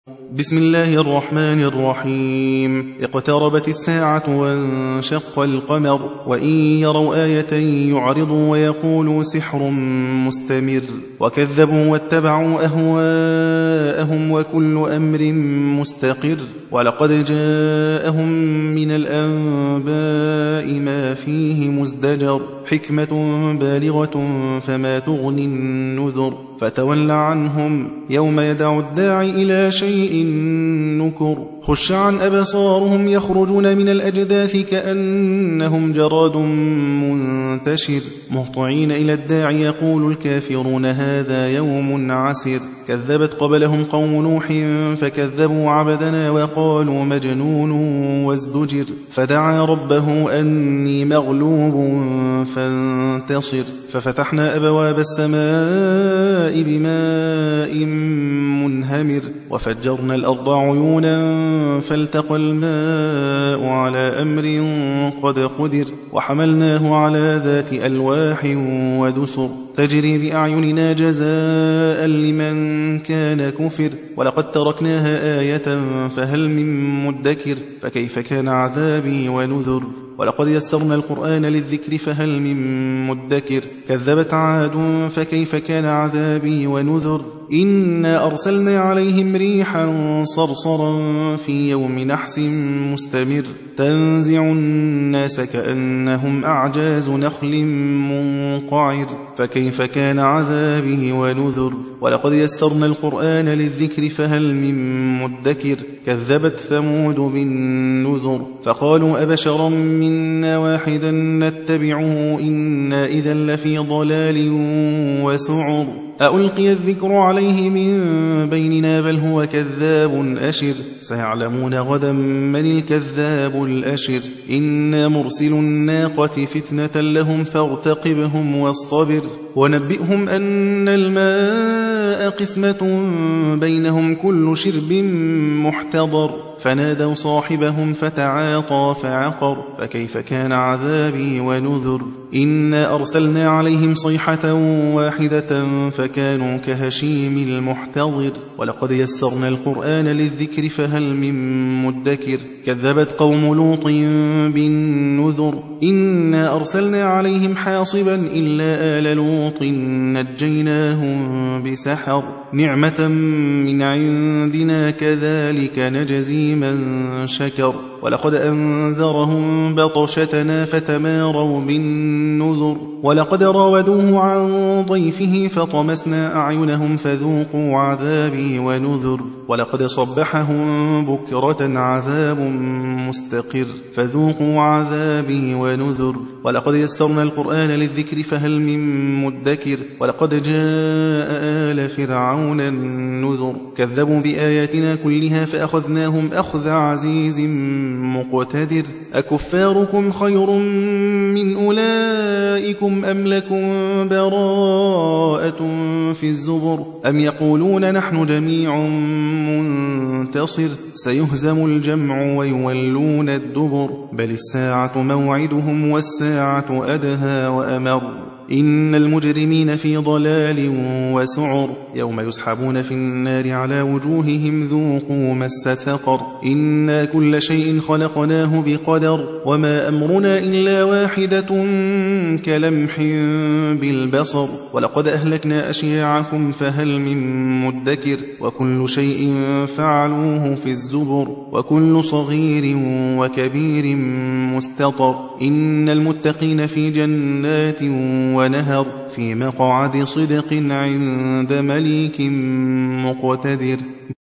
بسم الله الرحمن الرحيم. اقتربت الساعة وانشق القمر وإن يروا آية يعرضوا ويقولوا سحر مستمر وكذبوا واتبعوا أهواءهم وكل أمر مستقر ولقد جاءهم من الأنباء ما فيه مزدجر حكمة بالغة فما تغني النذر فتول عنهم يوم يدعو الداعي إلى شيء نكر خش عن أبصارهم يخرجون من الأجداث كأنهم جراد منتشر مهطعين إلى الداعي يقول الكافرون هذا يوم عسر كذبت قبلهم قوم نوح فكذبوا عبدنا وقالوا مجنون وازدجر فدعا ربه أني مغلوب فانتصر ففتحنا أبواب السماء بماء منهمر وفجرنا الأرض عيونا فالتقى الماء على أمر قد قدر وحملناه على ذات ألواح ودسر تجري بأعيننا جزاء لمن كان كفر ولقد تركناها آية فهل من مدكر فكيف كان عذابي ونذر ولقد يسرنا القرآن للذكر فهل من مدكر كذبت عاد فكيف كان عذابي ونذر إنا أرسلنا عليهم ريحا صرصرا في يوم نحس مستمر تنزع الناس كأنهم أعجاز نخل منقعر فكيف كان عذابه ونذر ولقد يسرنا القرآن للذكر فهل من مدكر كذبت ثمود بالنذر فقالوا أبشرا منا واحدا نتبعه إنا إذا لفي ضلال وسعر ألقي الذكر عليه من بيننا بل هو كذاب أشر سيعلمون غدا من الكذاب الأشر إنا مرسل الناقة فتنة لهم فارتقبهم واصطبر ونبئهم أن الماء قسمة بينهم كل شرب محتضر فنادوا صاحبهم فتعاطى فعقر فكيف كان عذابي ونذر إنا أرسلنا عليهم صيحة واحدة فكانوا كهشيم المحتضر ولقد يسرنا القرآن للذكر فهل من مدكر كذبت قوم لوط بالنذر إنا أرسلنا عليهم حاصبا إلا آل لوط نجيناهم بسحر نعمة من عندنا كذلك نجزي من شكر ولقد أنذرهم بطشتنا فتماروا بالنذر ولقد راودوه عن ضيفه فطمسنا أعينهم فذوقوا عذابي ونذر ولقد صبحهم بكرة عذاب مستقر فذوقوا عذابي ونذر ولقد يسرنا القرآن للذكر فهل من مدكر ولقد جاء آل فرعون النذر كذبوا بآياتنا كلها فأخذناهم أخذ عزيز مقتدر أكفاركم خير من أولئكم أم لكم براءة في الزبر أم يقولون نحن جميع منتصر سيهزم الجمع ويولون الدبر بل الساعة موعدهم والساعة أدهى وأمر إن المجرمين في ضلال وسعر يوم يسحبون في النار على وجوههم ذوقوا مس سقر إنا كل شيء خلقناه بقدر وما أمرنا إلا واحدة كلمح بالبصر ولقد أهلكنا أشياعكم فهل من مدكر وكل شيء فعلوه في الزبر وكل صغير وكبير مستطر إن المتقين في جنات ونهر في مقعد صدق عند مليك مقتدر